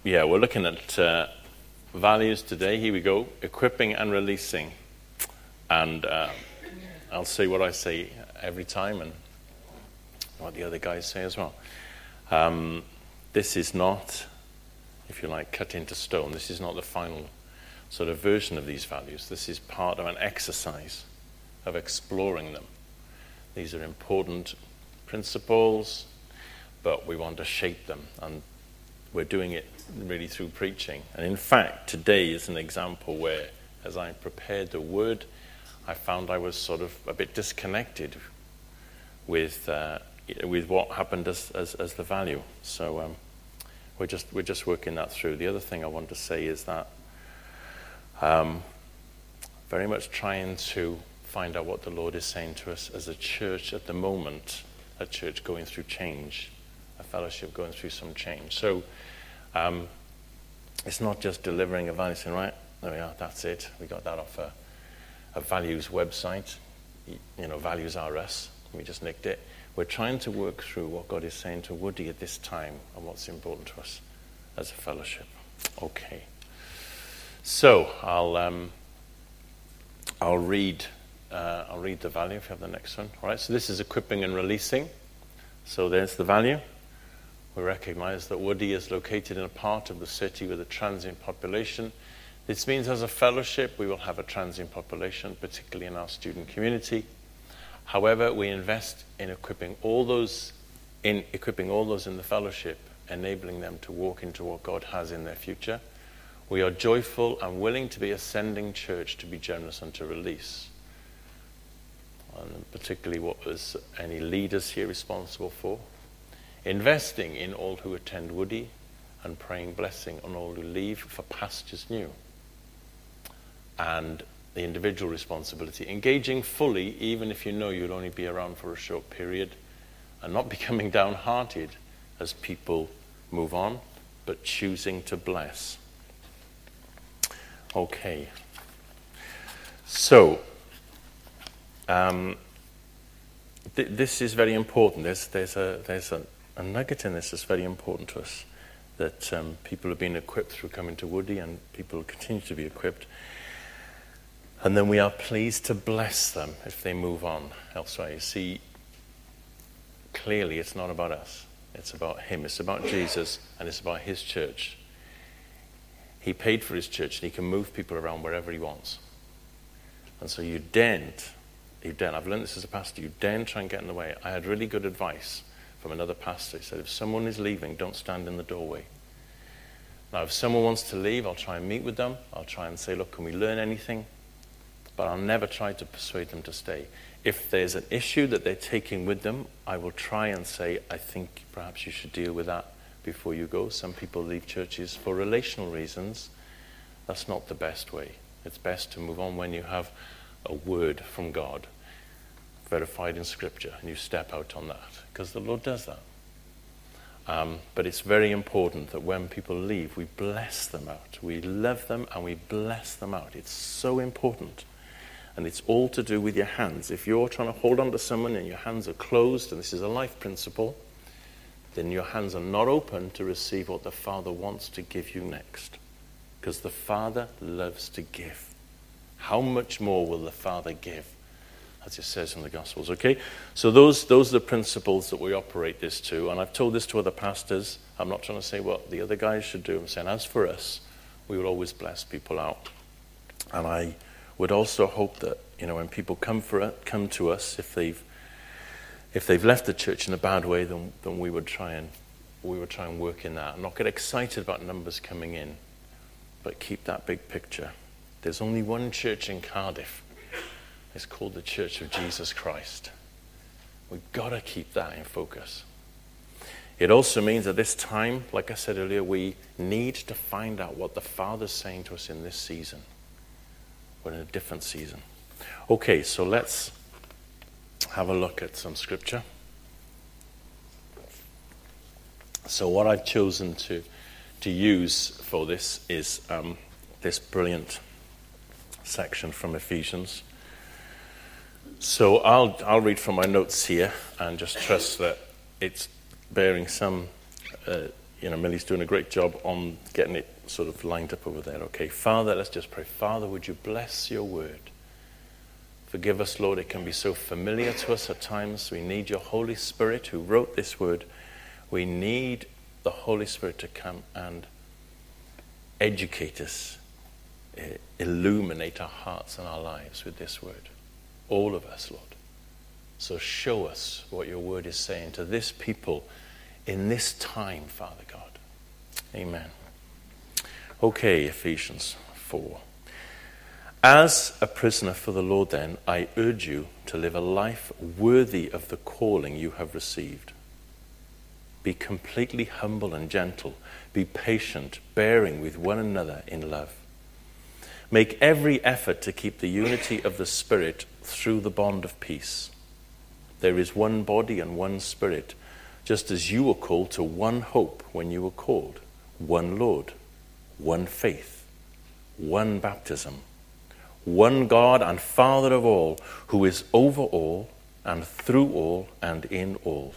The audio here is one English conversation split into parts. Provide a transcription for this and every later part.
we're looking at values today. Here we go, equipping and releasing. And I'll say what I say every time and what the other guys say as well. This is not, if you like, cut into stone. This is not the final sort of version of these values. This is part of an exercise of exploring them. These are important principles, but we want to shape them, and we're doing it really through preaching. And in fact, today is an example where, as I prepared the word, I found I was sort of a bit disconnected with what happened as the value. So we're just working that through. The other thing I want to say is that very much trying to find out what the Lord is saying to us as a church at the moment, a church going through change, a fellowship going through some change. So it's not just delivering a value, saying, right, there we are, that's it. We got that off a values website, Values R Us. We just nicked it. We're trying to work through what God is saying to Woody at this time and what's important to us as a fellowship. Okay. So I'll read the value if you have the next one. All right, so this is equipping and releasing. So there's the value. We recognize that Woody is located in a part of the city with a transient population. This means as a fellowship we will have a transient population, particularly in our student community. However, we invest in equipping all those in the fellowship, enabling them to walk into what God has in their future. We are joyful and willing to be a sending church, to be generous and to release. And particularly what was any leaders here responsible for. Investing in all who attend Woody and praying blessing on all who leave for pastures new. And the individual responsibility, engaging fully even if you know you'll only be around for a short period, and not becoming downhearted as people move on, but choosing to bless. Okay. So this is very important. There's a nugget in this that's very important to us, that people have been equipped through coming to Woody, and people continue to be equipped. And then we are pleased to bless them if they move on elsewhere. You see, clearly it's not about us. It's about him. It's about Jesus, and it's about his church. He paid for his church, and he can move people around wherever he wants. And so you daren't, I've learned this as a pastor, you daren't try and get in the way. I had really good advice from another pastor. He said, if someone is leaving, don't stand in the doorway. Now, if someone wants to leave, I'll try and meet with them. I'll try and say, look, can we learn anything? But I'll never try to persuade them to stay. If there's an issue that they're taking with them, I will try and say, I think perhaps you should deal with that before you go. Some people leave churches for relational reasons. That's not the best way. It's best to move on when you have a word from God, verified in Scripture, and you step out on that, because the Lord does that. But it's very important that when people leave, we bless them out. We love them and we bless them out. It's so important. And it's all to do with your hands. If you're trying to hold on to someone and your hands are closed, and this is a life principle, then your hands are not open to receive what the Father wants to give you next. Because the Father loves to give. How much more will the Father give? As it says in the Gospels, okay? So those are the principles that we operate this to. And I've told this to other pastors. I'm not trying to say what the other guys should do. I'm saying, as for us, we will always bless people out. And I would also hope that, when people come to us, if they've left the church in a bad way, then we would try and work in that. Not get excited about numbers coming in, but keep that big picture. There's only one church in Cardiff. It's called the Church of Jesus Christ. We've got to keep that in focus. It also means at this time, like I said earlier, we need to find out what the Father's saying to us in this season. We're in a different season. Okay, so let's have a look at some scripture. So what I've chosen to use for this is this brilliant section from Ephesians. So I'll read from my notes here and just trust that it's bearing some Millie's doing a great job on getting it sort of lined up over there. Okay, Father, let's just pray. Father, would you bless your word? Forgive us, Lord, it can be so familiar to us at times. We need your Holy Spirit who wrote this word. We need the Holy Spirit to come and educate us, illuminate our hearts and our lives with this word. All of us, Lord. So show us what your word is saying to this people in this time, Father God. Amen. Okay, Ephesians 4. As a prisoner for the Lord, then, I urge you to live a life worthy of the calling you have received. Be completely humble and gentle. Be patient, bearing with one another in love. Make every effort to keep the unity of the Spirit through the bond of peace. There is one body and one Spirit, just as you were called to one hope when you were called, one Lord, one faith, one baptism, one God and Father of all, who is over all and through all and in all.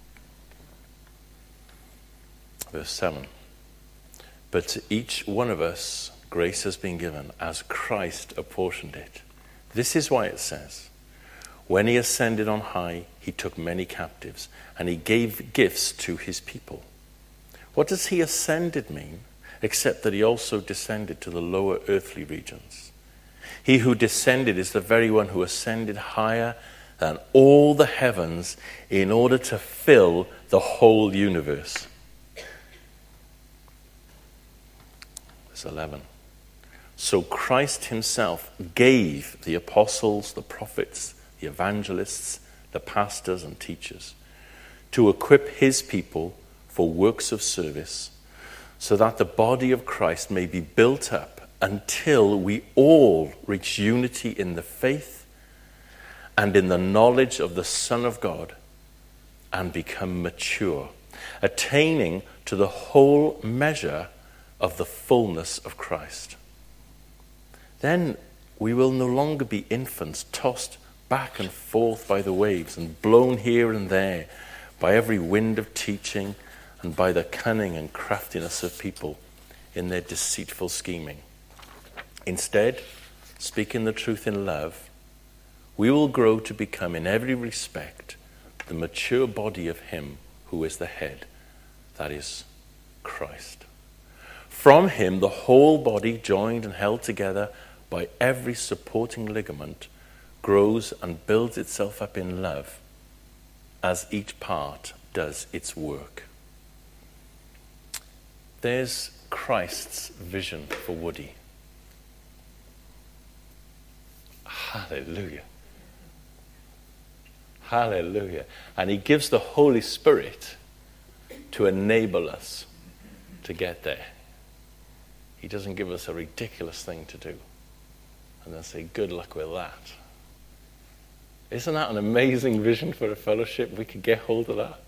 Verse 7. But to each one of us grace has been given as Christ apportioned it. This is why it says, when he ascended on high, he took many captives, and he gave gifts to his people. What does he ascended mean, except that he also descended to the lower earthly regions? He who descended is the very one who ascended higher than all the heavens in order to fill the whole universe. Verse 11. So Christ himself gave the apostles, the prophets, the evangelists, the pastors and teachers to equip his people for works of service, so that the body of Christ may be built up until we all reach unity in the faith and in the knowledge of the Son of God and become mature, attaining to the whole measure of the fullness of Christ. Then we will no longer be infants tossed back and forth by the waves and blown here and there by every wind of teaching and by the cunning and craftiness of people in their deceitful scheming. Instead, speaking the truth in love, we will grow to become in every respect the mature body of him who is the head, that is, Christ. From him, the whole body, joined and held together by every supporting ligament, grows and builds itself up in love as each part does its work. There's Christ's vision for Woody. Hallelujah. Hallelujah. And he gives the Holy Spirit to enable us to get there. He doesn't give us a ridiculous thing to do and then say, good luck with that. Isn't that an amazing vision for a fellowship? We could get hold of that.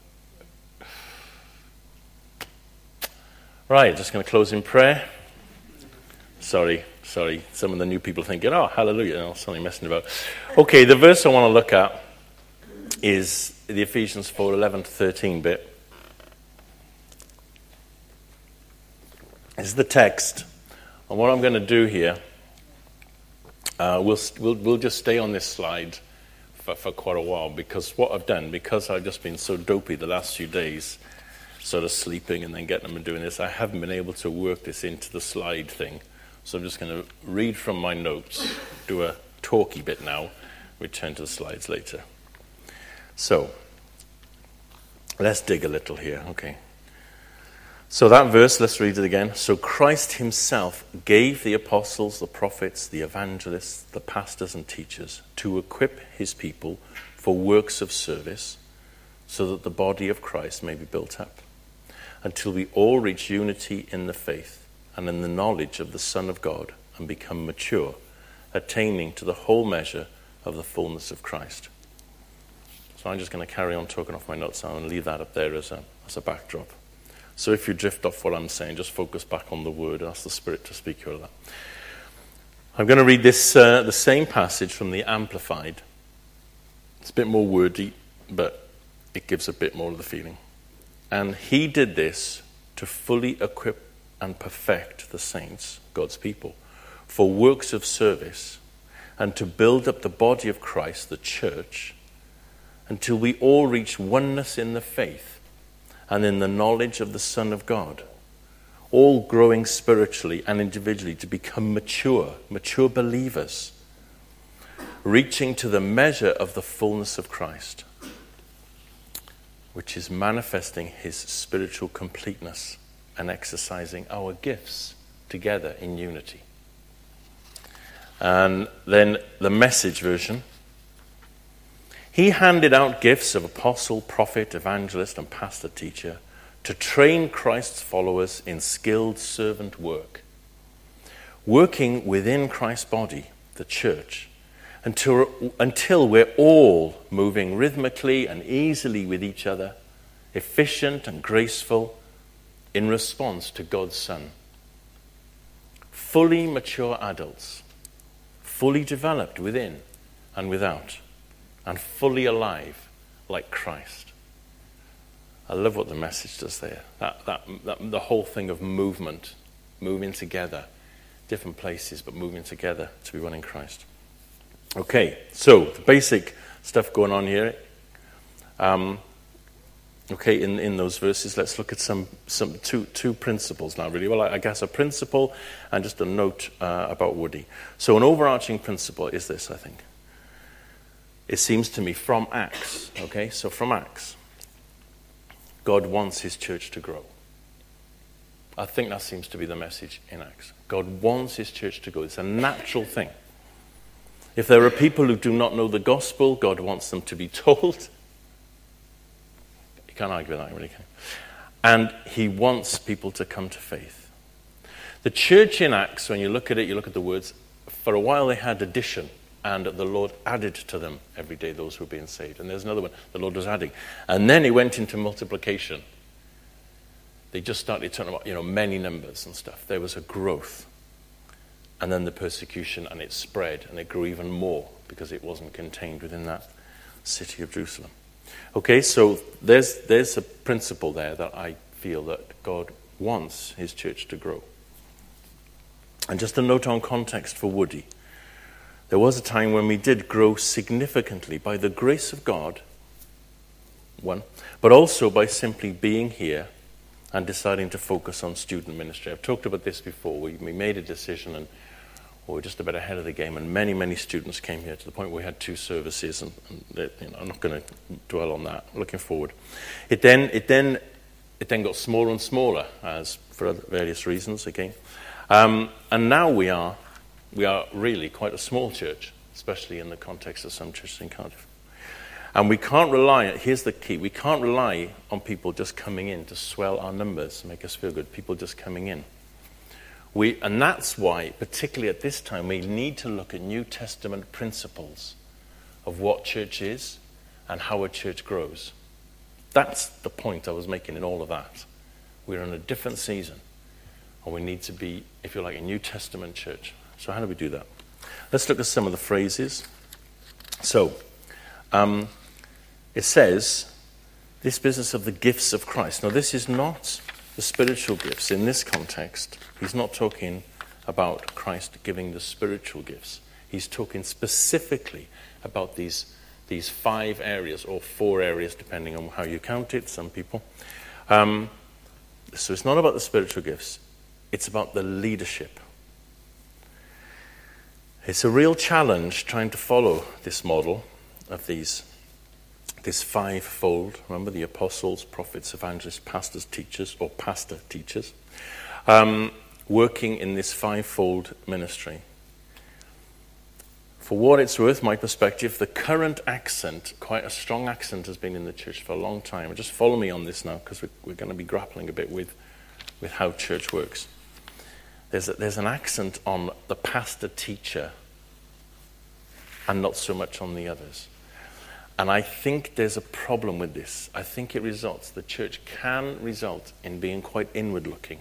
Right, just going to close in prayer. Sorry. Some of the new people thinking, oh, hallelujah. No, something messing about. Okay, the verse I want to look at is the Ephesians 4:11-13 bit. It's the text. And what I'm going to do here, we'll just stay on this slide for quite a while, because what I've done, because I've just been so dopey the last few days, sort of sleeping and then getting them and doing this, I haven't been able to work this into the slide thing. So I'm just going to read from my notes, do a talky bit now, return to the slides later. So, let's dig a little here, okay. So that verse, let's read it again. So Christ himself gave the apostles, the prophets, the evangelists, the pastors and teachers to equip his people for works of service, so that the body of Christ may be built up, until we all reach unity in the faith and in the knowledge of the Son of God and become mature, attaining to the whole measure of the fullness of Christ. So I'm just going to carry on talking off my notes now and leave that up there as a backdrop. So if you drift off what I'm saying, just focus back on the word and ask the Spirit to speak you out of that. I'm going to read this the same passage from the Amplified. It's a bit more wordy, but it gives a bit more of the feeling. And he did this to fully equip and perfect the saints, God's people, for works of service, and to build up the body of Christ, the church, until we all reach oneness in the faith and in the knowledge of the Son of God, all growing spiritually and individually to become mature believers, reaching to the measure of the fullness of Christ, which is manifesting his spiritual completeness and exercising our gifts together in unity. And then the Message version. He handed out gifts of apostle, prophet, evangelist, and pastor teacher to train Christ's followers in skilled servant work, working within Christ's body, the church, until we're all moving rhythmically and easily with each other, efficient and graceful in response to God's Son. Fully mature adults, fully developed within and without, and fully alive like Christ. I love what the Message does there. That the whole thing of movement, moving together, different places, but moving together to be one in Christ. Okay, so the basic stuff going on here. In those verses, let's look at two principles now, really. Well, I guess a principle and just a note about Woody. So an overarching principle is this, I think. It seems to me from Acts, okay? So from Acts, God wants his church to grow. I think that seems to be the message in Acts. God wants his church to grow. It's a natural thing. If there are people who do not know the gospel, God wants them to be told. You can't argue with that, you really can. And he wants people to come to faith. The church in Acts, when you look at it, you look at the words, for a while they had addition, and the Lord added to them every day those who were being saved. And there's another one, the Lord was adding. And then he went into multiplication. They just started talking about, many numbers and stuff. There was a growth. And then the persecution, and it spread, and it grew even more because it wasn't contained within that city of Jerusalem. Okay, so there's a principle there that I feel that God wants his church to grow. And just a note on context for Woody. There was a time when we did grow significantly by the grace of God, one, but also by simply being here and deciding to focus on student ministry. I've talked about this before. We made a decision and we were just about ahead of the game, and many students came here to the point where we had 2 services, and I'm not going to dwell on that. Looking forward. It then got smaller and smaller, as for various reasons again. And now we are really quite a small church, especially in the context of some churches in Cardiff. And we can't rely, here's the key, we can't rely on people just coming in to swell our numbers, make us feel good, people just coming in. And that's why, particularly at this time, we need to look at New Testament principles of what church is and how a church grows. That's the point I was making in all of that. We're in a different season, and we need to be, if you like, a New Testament church. So how do we do that? Let's look at some of the phrases. So, it says, this business of the gifts of Christ. Now, this is not the spiritual gifts. In this context, he's not talking about Christ giving the spiritual gifts. He's talking specifically about these 5 areas, or 4 areas, depending on how you count it, some people. So it's not about the spiritual gifts. It's about the leadership. It's a real challenge trying to follow this model of this 5-fold. Remember, the apostles, prophets, evangelists, pastors, teachers, or pastor teachers, working in this 5-fold ministry. For what it's worth, my perspective, the current accent, quite a strong accent, has been in the church for a long time. Just follow me on this now, because we're going to be grappling a bit with how church works. There's an accent on the pastor teacher and not so much on the others. And I think there's a problem with this. I think the church can result in being quite inward-looking,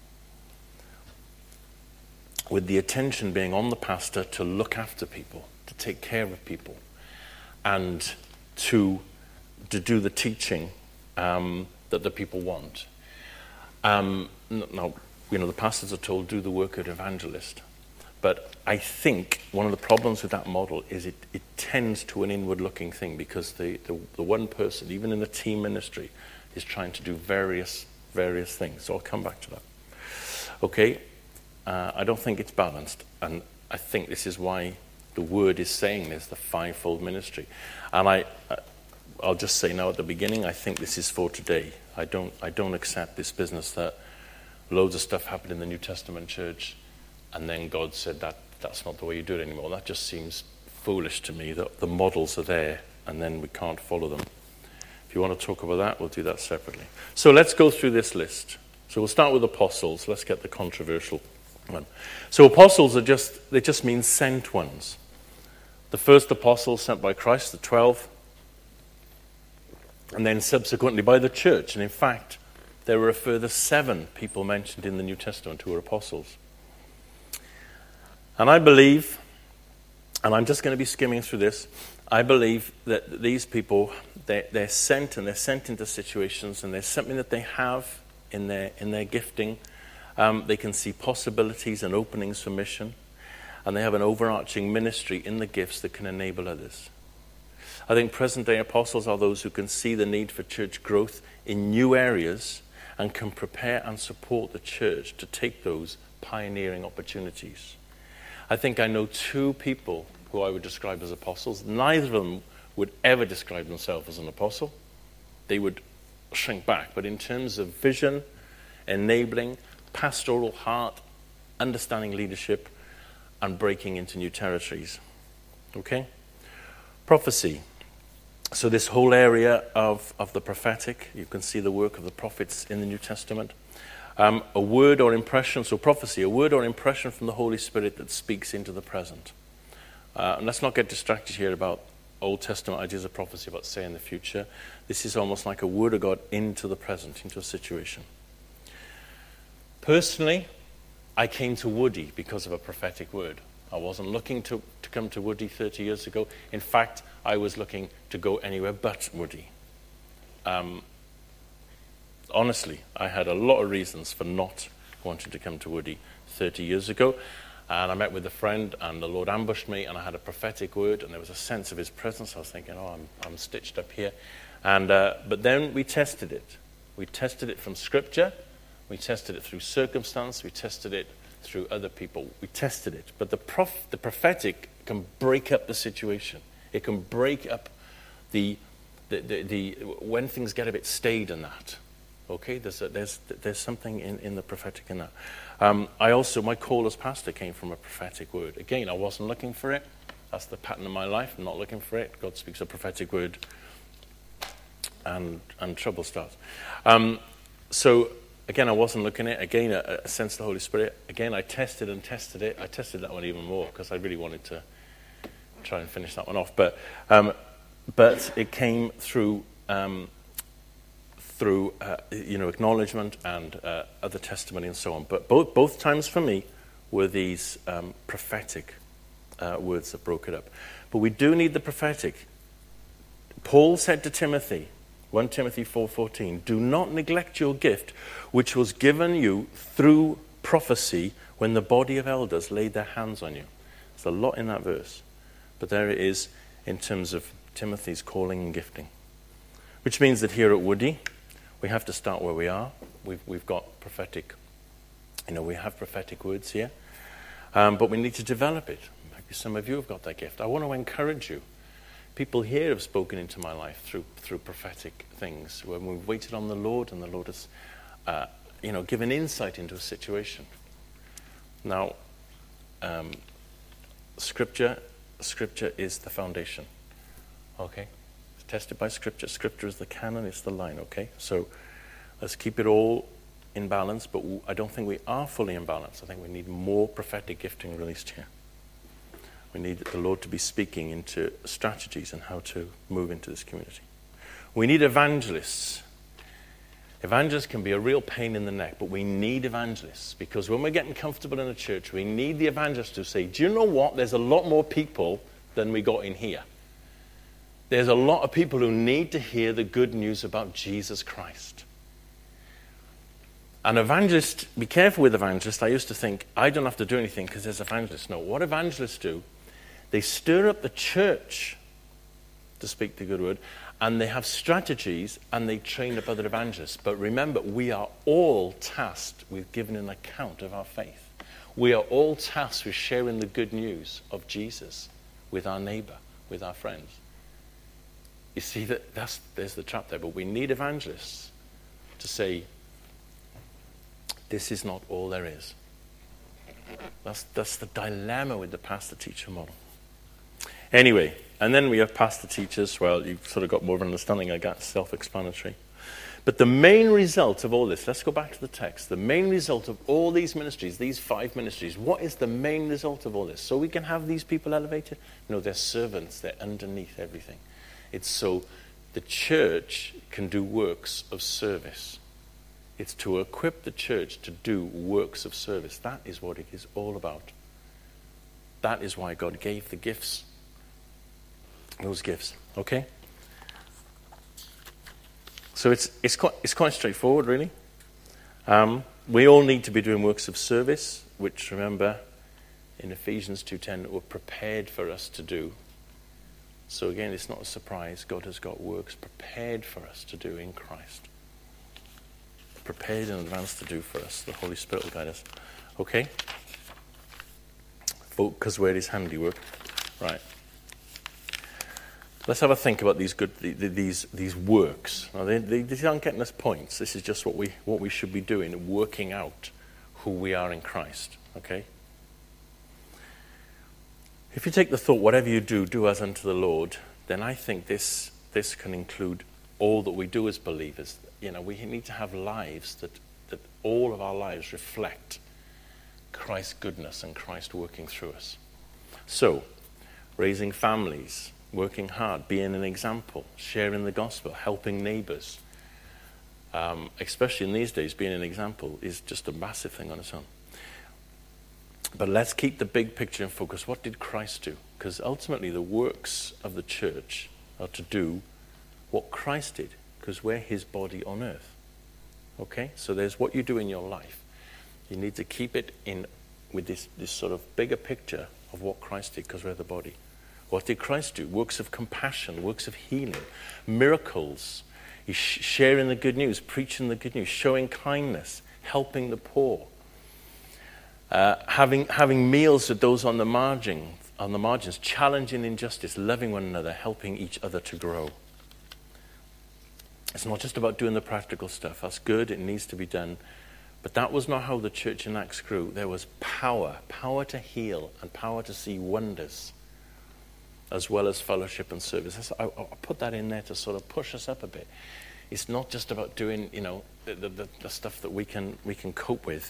with the attention being on the pastor to look after people, to take care of people, and to do the teaching that the people want. Now, the pastors are told, do the work of an evangelist. But I think one of the problems with that model is it tends to an inward-looking thing, because the one person, even in the team ministry, is trying to do various things. So I'll come back to that. Okay, I don't think it's balanced, and I think this is why the word is saying there's the fivefold ministry. And I'll just say now at the beginning, I think this is for today. I don't accept this business that loads of stuff happened in the New Testament church, and then God said that's not the way you do it anymore. That just seems foolish to me, that the models are there, and then we can't follow them. If you want to talk about that, we'll do that separately. So let's go through this list. So we'll start with apostles. Let's get the controversial one. So apostles they just mean sent ones. The first apostles sent by Christ, the 12, and then subsequently by the church. And in fact, there were a further 7 people mentioned in the New Testament who were apostles. And I believe, and I'm just going to be skimming through this, I believe that these people, they're sent, and they're sent into situations, and there's something that they have in their gifting. They can see possibilities and openings for mission, and they have an overarching ministry in the gifts that can enable others. I think present-day apostles are those who can see the need for church growth in new areas and can prepare and support the church to take those pioneering opportunities. I think I know 2 people who I would describe as apostles. Neither of them would ever describe themselves as an apostle. They would shrink back. But in terms of vision, enabling, pastoral heart, understanding leadership, and breaking into new territories. Okay? Prophecy. So this whole area of the prophetic, you can see the work of the prophets in the New Testament. A word or impression, so prophecy, a word or impression from the Holy Spirit that speaks into the present. And let's not get distracted here about Old Testament ideas of prophecy about saying the future. This is almost like a word of God into the present, into a situation. Personally, I came to Woody because of a prophetic word. I wasn't looking to come to Woody 30 years ago. In fact, I was looking to go anywhere but Woody. Honestly, I had a lot of reasons for not wanting to come to Woody 30 years ago. And I met with a friend, and the Lord ambushed me, and I had a prophetic word, and there was a sense of his presence. I was thinking, I'm stitched up here. And but then we tested it. We tested it from Scripture. We tested it through circumstance. We tested it through other people. We tested it. But the prophetic can break up the situation. It can break up the when things get a bit staid in that. Okay, there's something in the prophetic in that. My call as pastor came from a prophetic word. Again, I wasn't looking for it. That's the pattern of my life. I'm not looking for it. God speaks a prophetic word, and trouble starts. So again, I wasn't looking at it. Again, a sense of the Holy Spirit. Again, I tested and tested it. I tested that one even more because I really wanted to try and finish that one off. But it came through acknowledgement and other testimony and so on. But both times for me were these prophetic words that broke it up. But we do need the prophetic. Paul said to Timothy, 1 Timothy 4:14, do not neglect your gift, which was given you through prophecy when the body of elders laid their hands on you. There's a lot in that verse. But there it is in terms of Timothy's calling and gifting. Which means that here at Woody, we have to start where we are. We've got prophetic, we have prophetic words here. But we need to develop it. Maybe some of you have got that gift. I want to encourage you. People here have spoken into my life through prophetic things. When we've waited on the Lord and the Lord has, given insight into a situation. Now, Scripture is the foundation. Okay? It's tested by Scripture. Scripture is the canon, it's the line, okay? So let's keep it all in balance, but I don't think we are fully in balance. I think we need more prophetic gifting released here. We need the Lord to be speaking into strategies and how to move into this community. We need evangelists. Evangelists can be a real pain in the neck, but we need evangelists because when we're getting comfortable in a church, we need the evangelists to say, do you know what? There's a lot more people than we got in here. There's a lot of people who need to hear the good news about Jesus Christ. An evangelist, be careful with evangelists. I used to think, I don't have to do anything because there's evangelists. No, what evangelists do, they stir up the church to speak the good word, and they have strategies, and they train up other evangelists. But remember, we are all tasked with giving an account of our faith. We are all tasked with sharing the good news of Jesus with our neighbor, with our friends. You see, there's the trap there. But we need evangelists to say, this is not all there is. That's the dilemma with the pastor-teacher model. Anyway, and then we have pastor-teachers. Well, you've sort of got more of an understanding, I guess, self-explanatory. But the main result of all this, let's go back to the text. The main result of all these ministries, these 5 ministries, what is the main result of all this? So we can have these people elevated? No, they're servants. They're underneath everything. It's so the church can do works of service. It's to equip the church to do works of service. That is what it is all about. That is why God gave the gifts. Those gifts. Okay? So it's quite straightforward, really. We all need to be doing works of service, which, remember, in Ephesians 2:10, were prepared for us to do. So again, it's not a surprise. God has got works prepared for us to do in Christ. Prepared in advance to do for us. The Holy Spirit will guide us. Okay? Because we're His handiwork. Right. Let's have a think about these works. Now, these aren't getting us points. This is just what we should be doing, working out who we are in Christ. Okay? If you take the thought, whatever you do, do as unto the Lord, then I think this can include all that we do as believers. You know, we need to have lives that all of our lives reflect Christ's goodness and Christ working through us. So, raising families, working hard, being an example, sharing the gospel, helping neighbors, especially in these days, being an example is just a massive thing on its own. But let's keep the big picture in focus. What did Christ do? Because ultimately the works of the church are to do what Christ did, because we're His body on earth. Okay? So there's what you do in your life. You need to keep it in with this sort of bigger picture of what Christ did, because we're the body. What did Christ do? Works of compassion, works of healing, miracles. He's sharing the good news, preaching the good news, showing kindness, helping the poor, having meals with those on the margins, challenging injustice, loving one another, helping each other to grow. It's not just about doing the practical stuff. That's good. It needs to be done. But that was not how the church in Acts grew. There was power to heal and power to see wonders, as well as fellowship and service. I put that in there to sort of push us up a bit. It's not just about doing, the stuff that we can cope with.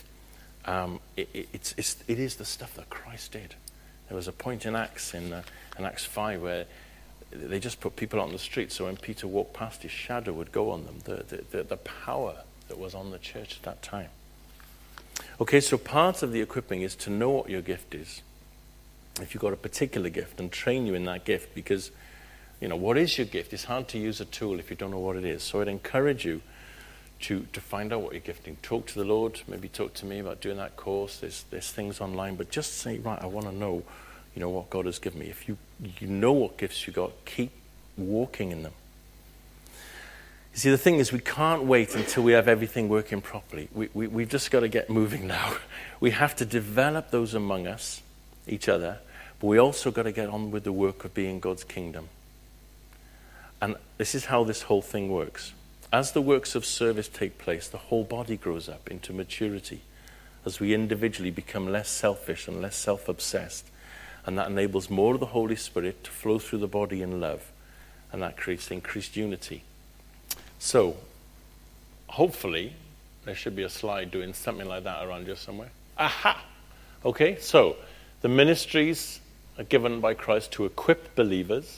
It is the stuff that Christ did. There was a point in Acts, in Acts 5, where they just put people on the street, so when Peter walked past, his shadow would go on them. The power that was on the church at that time. Okay, so part of the equipping is to know what your gift is. If you've got a particular gift, and train you in that gift, because, what is your gift? It's hard to use a tool if you don't know what it is. So I'd encourage you to find out what you're gifting. Talk to the Lord, maybe talk to me about doing that course. There's things online, but just say, right, I want to know, what God has given me. If you know what gifts you got, keep walking in them. You see, the thing is, we can't wait until we have everything working properly. We've just got to get moving now. We have to develop those among us, each other, but we also got to get on with the work of being God's kingdom. And this is how this whole thing works. As the works of service take place, the whole body grows up into maturity as we individually become less selfish and less self-obsessed. And that enables more of the Holy Spirit to flow through the body in love. And that creates increased unity. So, hopefully, there should be a slide doing something like that around here somewhere. Aha! Okay, so the ministries are given by Christ to equip believers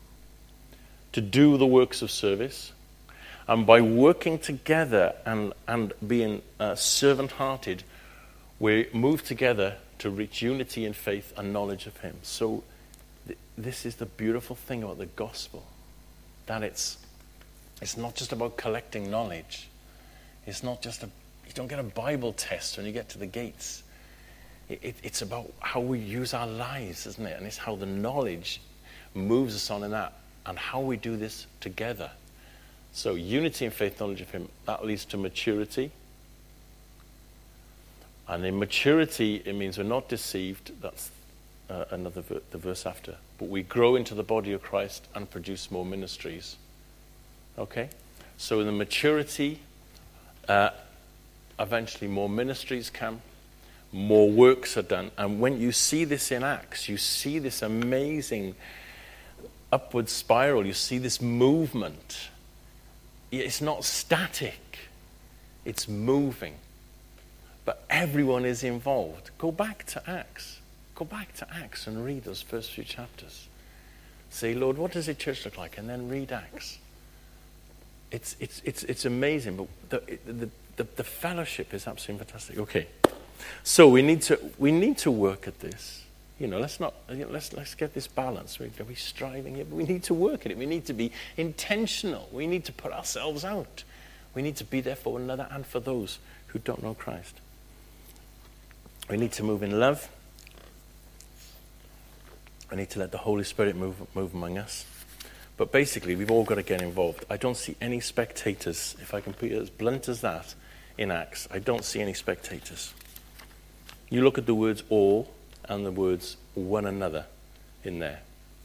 to do the works of service. And by working together and being servant-hearted, we move together to reach unity in faith and knowledge of Him. So this is the beautiful thing about the gospel, that it's not just about collecting knowledge. It's not just You don't get a Bible test when you get to the gates. It's about how we use our lives, isn't it? And it's how the knowledge moves us on in that, and how we do this together. So unity in faith, knowledge of him, that leads to maturity. And in maturity, it means we're not deceived. That's the verse after. But we grow into the body of Christ and produce more ministries. Okay? So in the maturity, eventually more ministries come, more works are done. And when you see this in Acts, you see this amazing upward spiral. You see this movement. It's not static. It's moving. But everyone is involved. Go back to Acts. Go back to Acts and read those first few chapters. Say, Lord, what does a church look like? And then read Acts. It's amazing. But the fellowship is absolutely fantastic. Okay. So we need to work at this. Let's get this balance. We're striving here, but we need to work at it. We need to be intentional. We need to put ourselves out. We need to be there for one another and for those who don't know Christ. We need to move in love. We need to let the Holy Spirit move among us. But basically, we've all got to get involved. I don't see any spectators. If I can put it as blunt as that in Acts, I don't see any spectators. You look at the words all and the words one another in there.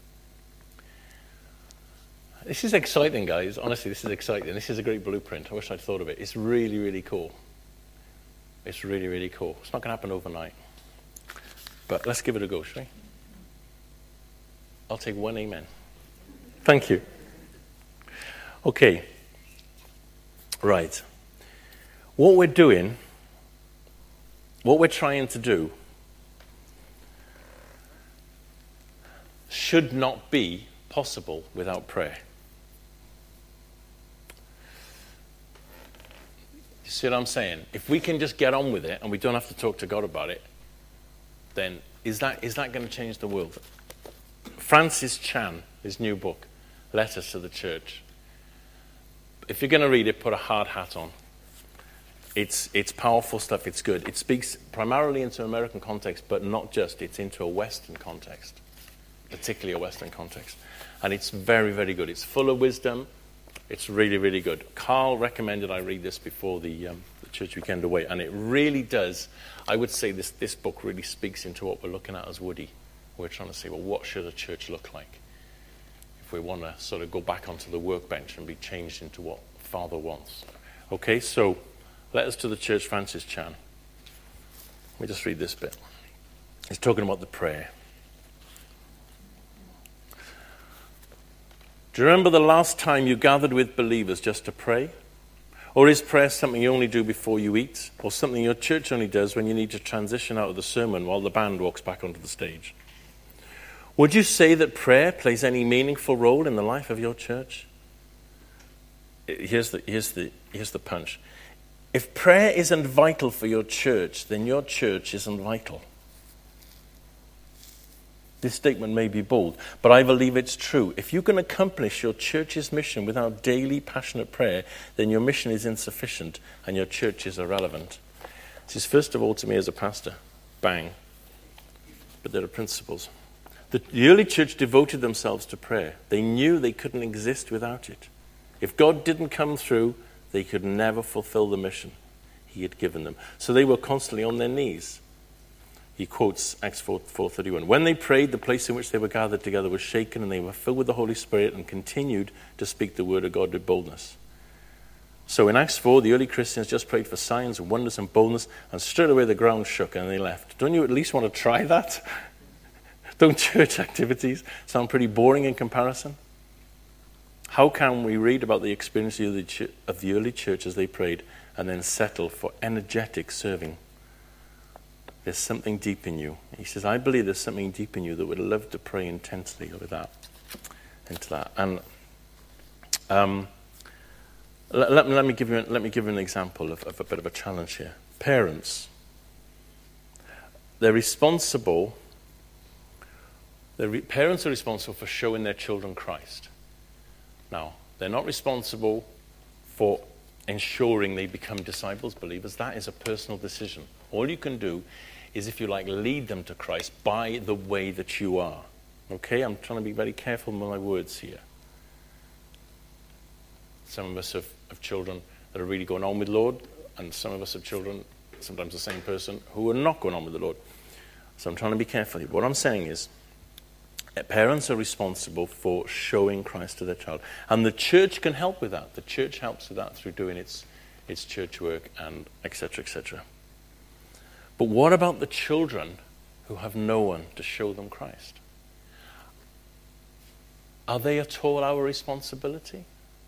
This is exciting, guys. Honestly, this is exciting. This is a great blueprint. I wish I'd thought of it. It's really, really cool. It's really, really cool. It's not going to happen overnight. But let's give it a go, shall we? I'll take one amen. Thank you. Okay. Right. What we're doing, what we're trying to do, should not be possible without prayer. You see what I'm saying? If we can just get on with it and we don't have to talk to God about it, then is that going to change the world? Francis Chan, his new book, Letters to the Church. If you're going to read it, put a hard hat on. It's powerful stuff. It's good. It speaks primarily into American context, but not just. It's into a Western context, particularly a Western context. And it's very, very good. It's full of wisdom. It's really, really good. Carl recommended I read this before the church weekend away, and it really does. I would say this book really speaks into what we're looking at as Woody. We're trying to say, well, what should a church look like? If we want to sort of go back onto the workbench and be changed into what Father wants. Okay, so Letters to the Church, Francis Chan. Let me just read this bit. He's talking about the prayer. Do you remember the last time you gathered with believers just to pray? Or is prayer something you only do before you eat? Or something your church only does when you need to transition out of the sermon while the band walks back onto the stage? Would you say that prayer plays any meaningful role in the life of your church? Here's the punch. If prayer isn't vital for your church, then your church isn't vital. This statement may be bold, but I believe it's true. If you can accomplish your church's mission without daily passionate prayer, then your mission is insufficient and your church is irrelevant. This is first of all to me as a pastor. Bang. But there are principles. The early church devoted themselves to prayer. They knew they couldn't exist without it. If God didn't come through, they could never fulfill the mission he had given them. So they were constantly on their knees. He quotes Acts 4:31. When they prayed, the place in which they were gathered together was shaken, and they were filled with the Holy Spirit and continued to speak the word of God with boldness. So in Acts 4, the early Christians just prayed for signs and wonders and boldness, and straight away the ground shook and they left. Don't you at least want to try that? Don't church activities sound pretty boring in comparison? How can we read about the experience of the early church as they prayed and then settle for energetic serving? There's something deep in you. He says, I believe there's something deep in you that would love to pray intensely into that. And let me give you an example of a bit of a challenge here. Parents, parents are responsible for showing their children Christ. Now, they're not responsible for ensuring they become disciples, believers, that is a personal decision. All you can do is, if you like, lead them to Christ by the way that you are. Okay? I'm trying to be very careful with my words here. Some of us have children that are really going on with the Lord, and some of us have children, sometimes the same person, who are not going on with the Lord. So I'm trying to be careful here. What I'm saying is, parents are responsible for showing Christ to their child. And the church can help with that. The church helps with that through doing its church work and etc., etc. But what about the children who have no one to show them Christ? Are they at all our responsibility?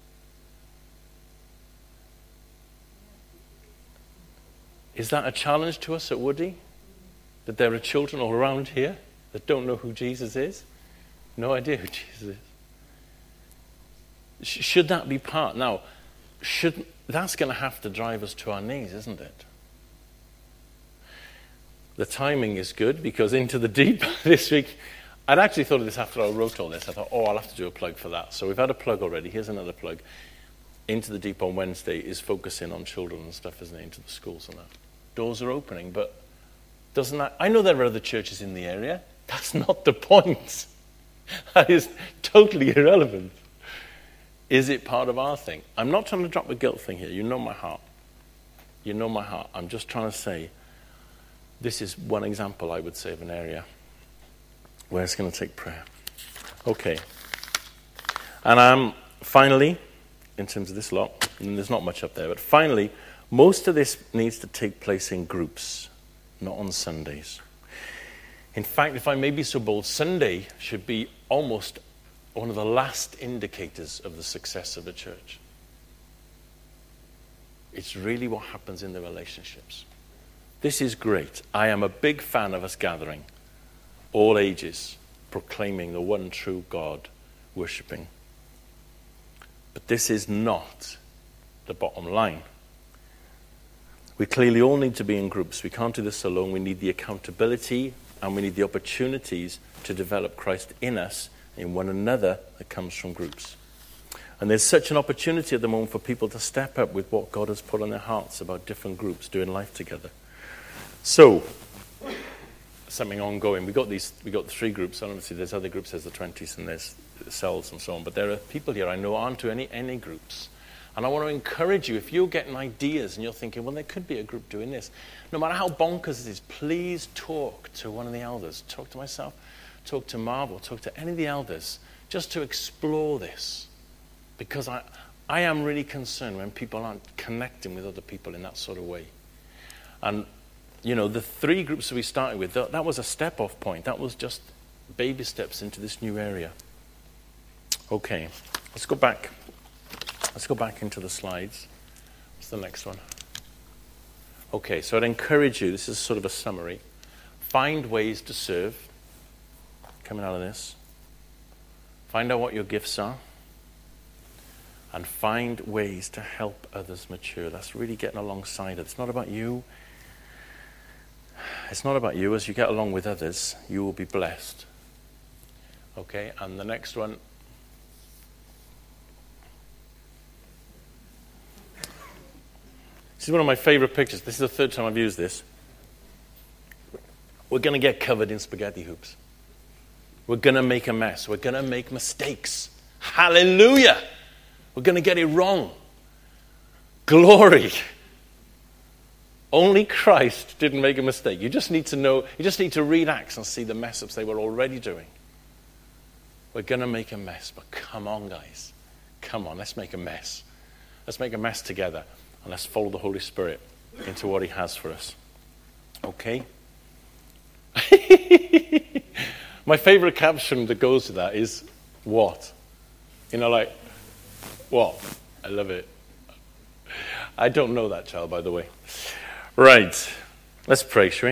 Is that a challenge to us at Woody? That there are children all around here that don't know who Jesus is? No idea who Jesus is. Should that be part? Now, that's going to have to drive us to our knees, isn't it? The timing is good, because Into the Deep this week, I'd actually thought of this after I wrote all this. I thought, I'll have to do a plug for that. So we've had a plug already. Here's another plug. Into the Deep on Wednesday is focusing on children and stuff, isn't it? Into the schools and that. Doors are opening, but doesn't that... I know there are other churches in the area. That's not the point. That is totally irrelevant. Is it part of our thing? I'm not trying to drop a guilt thing here. You know my heart. You know my heart. I'm just trying to say, this is one example, I would say, of an area where it's going to take prayer. Okay. And finally, in terms of this lot, and there's not much up there, but finally, most of this needs to take place in groups, not on Sundays. In fact, if I may be so bold, Sunday should be almost one of the last indicators of the success of the church. It's really what happens in the relationships. This is great. I am a big fan of us gathering, all ages, proclaiming the one true God, worshipping. But this is not the bottom line. We clearly all need to be in groups. We can't do this alone. We need the accountability, and we need the opportunities to develop Christ in us, in one another, that comes from groups. And there's such an opportunity at the moment for people to step up with what God has put on their hearts about different groups doing life together. So, something ongoing. We got the 3 groups, and obviously there's other groups, there's the 20s and there's cells and so on. But there are people here I know aren't to any groups. And I want to encourage you, if you're getting ideas and you're thinking, well, there could be a group doing this, no matter how bonkers it is, please talk to one of the elders. Talk to myself, talk to Marvel, talk to any of the elders, just to explore this. Because I am really concerned when people aren't connecting with other people in that sort of way. And, you know, the 3 groups that we started with, that was a step-off point. That was just baby steps into this new area. Okay, let's go back. Let's go back into the slides. What's the next one? Okay, so I'd encourage you, this is sort of a summary. Find ways to serve, coming out of this. Find out what your gifts are. And find ways to help others mature. That's really getting alongside it. It's not about you. It's not about you. As you get along with others, you will be blessed. Okay, and the next one. This is one of my favorite pictures. This is the 3rd time I've used this. We're going to get covered in spaghetti hoops. We're going to make a mess. We're going to make mistakes. Hallelujah! We're going to get it wrong. Glory! Only Christ didn't make a mistake. You just need to know, you just need to read Acts and see the mess-ups they were already doing. We're going to make a mess, but come on, guys. Come on, let's make a mess. Let's make a mess together. And let's follow the Holy Spirit into what he has for us. Okay? My favorite caption that goes to that is, what? You know, like, what? I love it. I don't know that child, by the way. Right. Let's pray, shall we?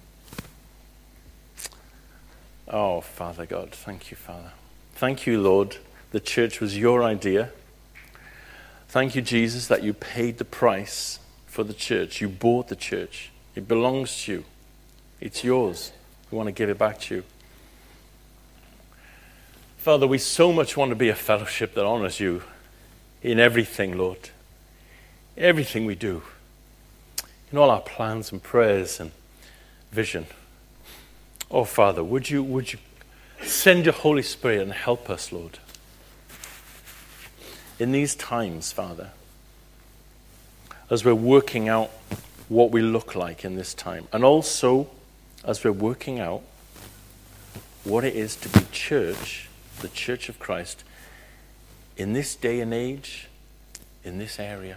Oh, Father God, thank you, Father. Thank you, Lord. The church was your idea. Thank you, Jesus, that you paid the price for the church. You bought the church. It belongs to you. It's yours. We want to give it back to you. Father, we so much want to be a fellowship that honors you in everything, Lord. everything we do, in all our plans and prayers and vision. Oh, Father, would you send your Holy Spirit and help us, Lord, in these times, Father, as we're working out what we look like in this time, and also as we're working out what it is to be church, the Church of Christ, in this day and age, in this area.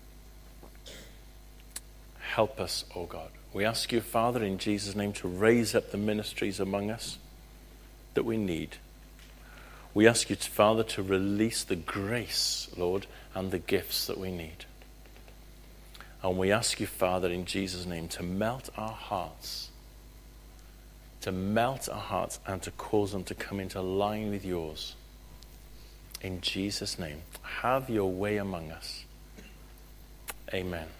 Help us, oh God. We ask you, Father, in Jesus' name, to raise up the ministries among us that we need. We ask you, Father, to release the grace, Lord, and the gifts that we need. And we ask you, Father, in Jesus' name, to melt our hearts, and to cause them to come into line with yours. In Jesus' name, have your way among us. Amen.